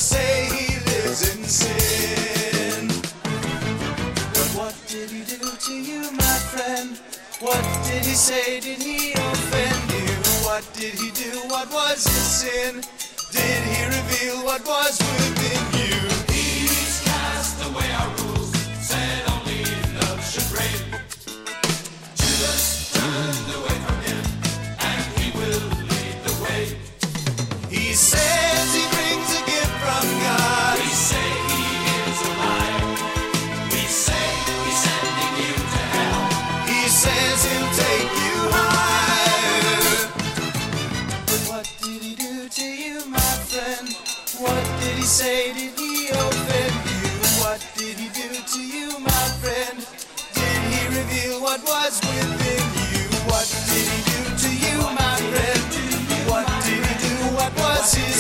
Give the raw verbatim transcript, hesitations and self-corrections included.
say he lives in sin. But what did he do to you, my friend? What did he say? Did he offend you? What did he do? What was his sin? Did he reveal what was within you? He's cast away our rules, said only love should reign. Judas turned away from him, and he will lead the way. He says he brings a gift from God. We say he is alive. We say he's sending you to hell. He says he'll take you higher. But what did he do to you, my friend? What did he say? Did he offend you? What did he do to you, my friend? Did he reveal what was within you? What did he do to you, my friend? What did he do? What was his